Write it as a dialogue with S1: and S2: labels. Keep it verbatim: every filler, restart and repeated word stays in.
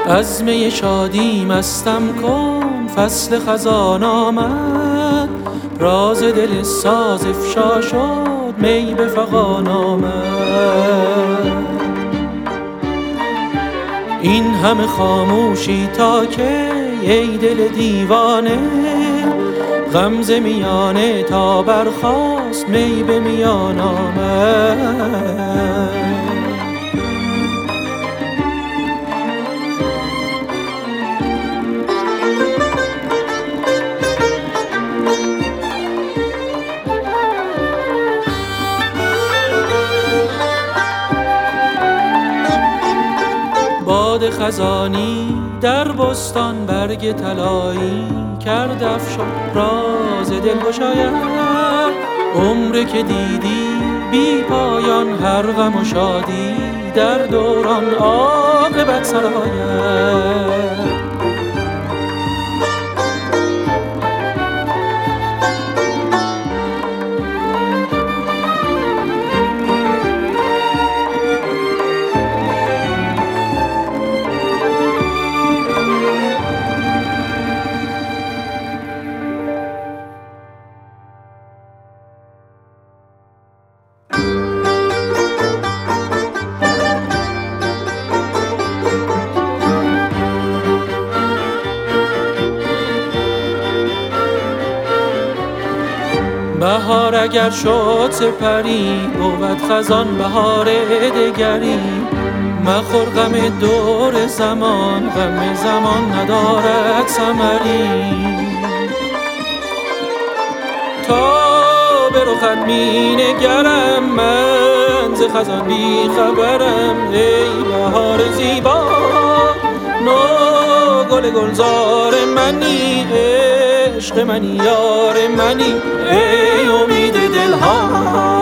S1: از می شادی مستم کن، فصل خزان آمد، راز دل ساز افشا شد، می به فغان آمد. این همه خاموشی تا که ای دل دیوانه، غمزه میانه تا برخاست، می به میان آمد. باد خزانی در بستان برگ طلایی کرد افشان، راز دل گشاید. عمر که دیدی بی پایان، هر غم و شادی در دوران عاقبت سرآید. بهار اگر شد سپری، بود خزان بهار دگری. مخور غم دور زمان، غم زمان ندارد ثمری. تا به رخت می نگرم، من ز خزان بی خبرم. ای بهار زیبا، نو گل گلزار منی، عشق منی، یار منی، ای امید دلها.